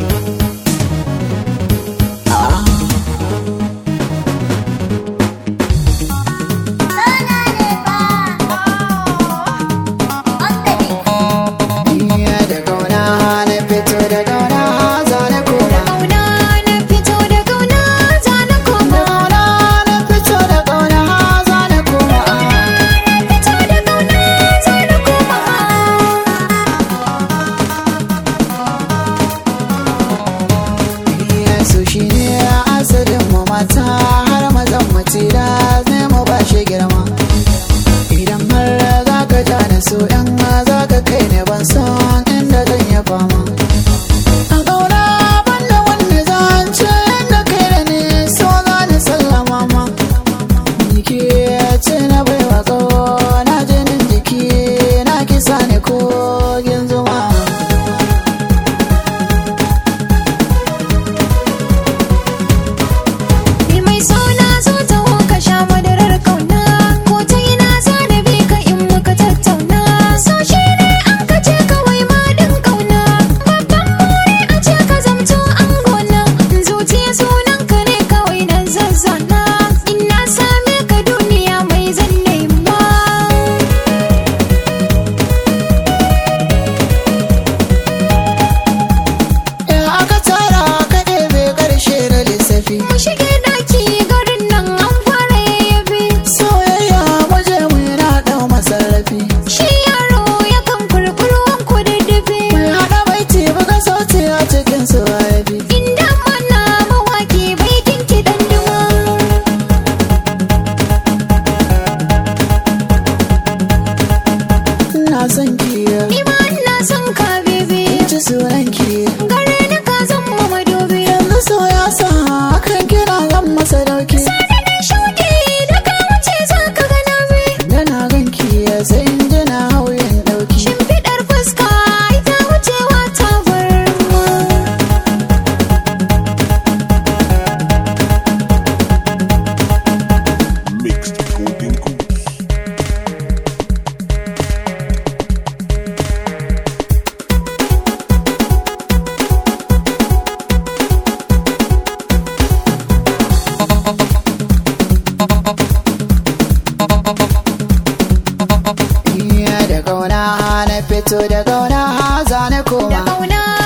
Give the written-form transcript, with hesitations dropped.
har mazan matira zai mu ba shi girma idan har za ka ja da su yan za ka kai ne ban san inda zan yi fama a ƙaura banda wanda zan ce yadda kai da ni so za ni sallama ma jiki ce na baiwa tsawo na jinin jiki na kisa ne kogin zuma Mu shige daki garin nan an fara yayyafi soyayya waje mu yana dau masarrafi shi yaro yakan kurkurwan kududdufi mai hada baiti buga sauti a cikin su haifi inda mana mawaki bai kinki dan duma ina son ki ni ma ina son ka bebe ci sunan ki gare ni ka zama madobi yanzu so ya sa kan kira zan masa dauki sananin shuɗi da ka wuce za ka ga nabi yana ganki sai in ji na hauyin dauki shimfiɗar fuska ita wucewa ta barma Mixed Golden Goose. da kauna na fito da kauna zane koma da kauna